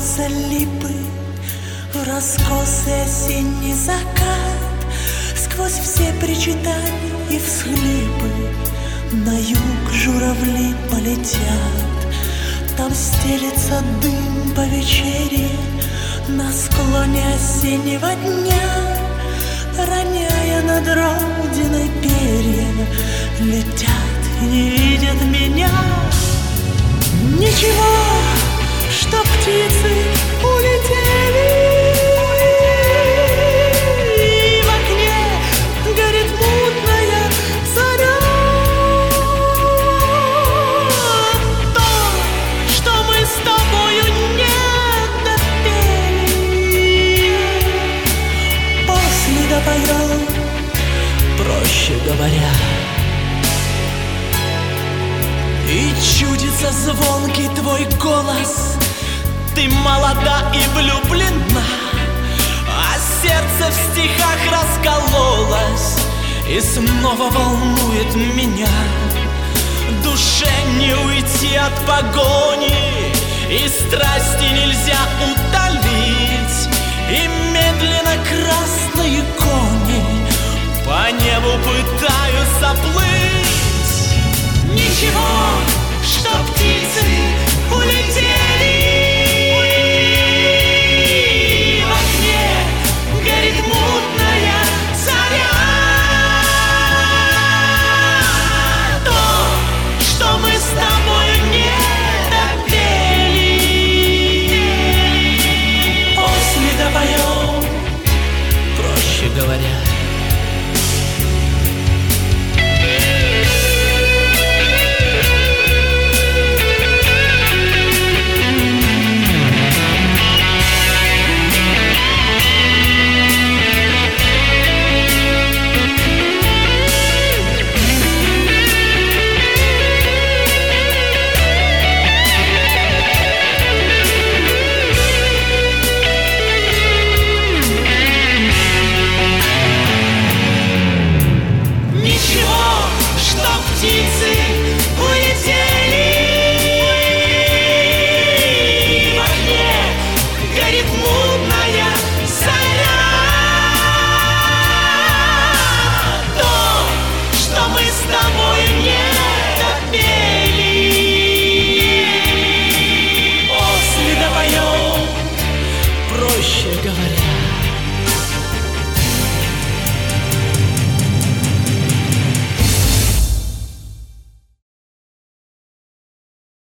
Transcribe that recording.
Золотятся липы в раскосый осенний закат. Сквозь все причитания и всхлипы на юг журавли полетят. Там стелется дым по вечере на склоне осеннего дня, роняя над родиной перья, летят и не видят меня. Ничего, что птицы улетели, и в окне горит мутная заря. То, что мы с тобою не допели, после допоем, проще говоря. И чудится звонкий твой голос, ты молода и влюблена, а сердце в стихах раскололось и снова волнует меня. Душе не уйти от погони, и страсти нельзя утолить, и медленно красные кони по небу пытаются плыть. Ничего,